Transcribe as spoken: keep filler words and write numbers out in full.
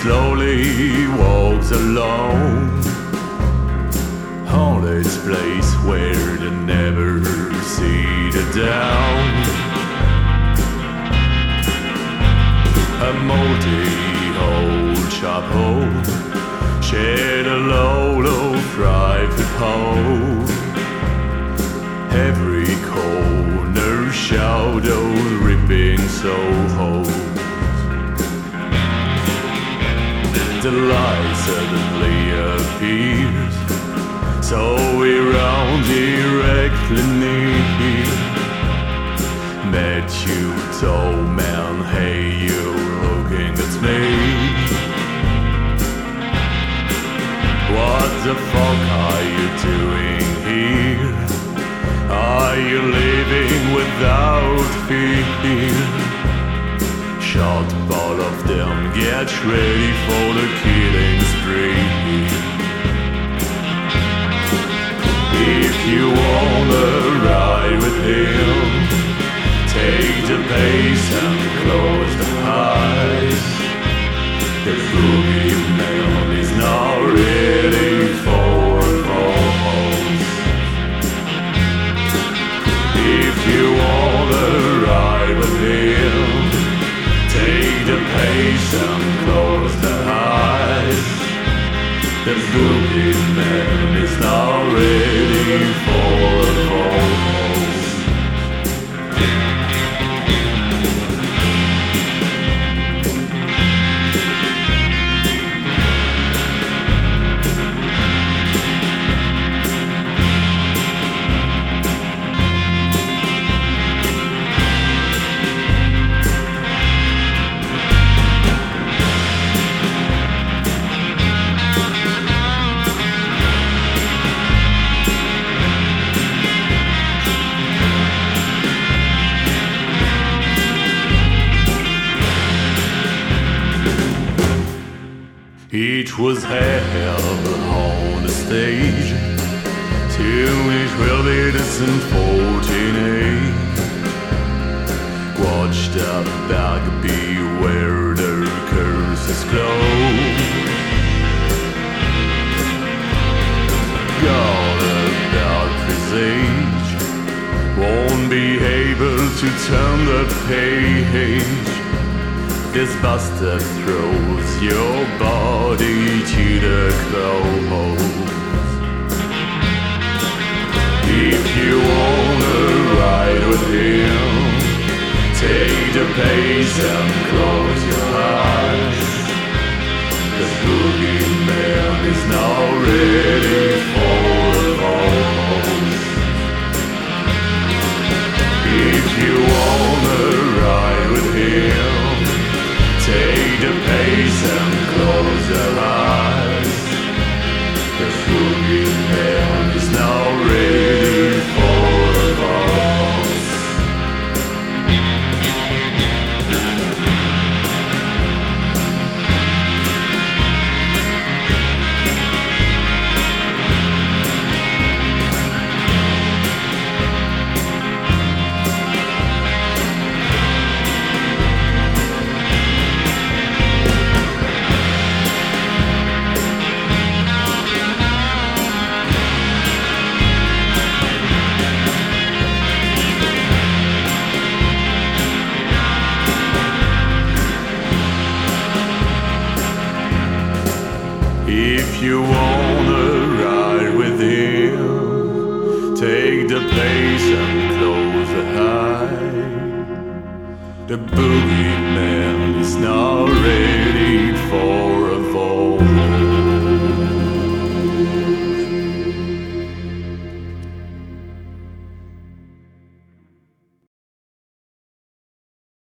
slowly walks alone on this place where they never see the down. A moldy old chapel shed a load of private hope. Every corner shadow ripping Soho. The light suddenly appears, so we round directly near. Met you, tall man, hey you looking at me. What the fuck are you doing here? Are you living without fear? Shot all of them, get ready for the killing spree. If you wanna ride with him, take the pace and close the eyes. The boogeyman is not ready for falls. If you wanna ride with him, take the pace and close the eyes. The boogeyman is not ready for falls. It was hell on the stage, till it will be distant forty-eight. Watch the bag, beware the curses close. God about presage, won't be able to turn the page. This bastard throws your body to the clothes. If you wanna ride with him, take the pace and close your eyes. The boogeyman is now ready for falls. If you wanna ride with him, take the pace and close your eyes. The boogeyman is now ready for falls. If you wanna ride with him, take the pace and close the eye. The boogeyman is now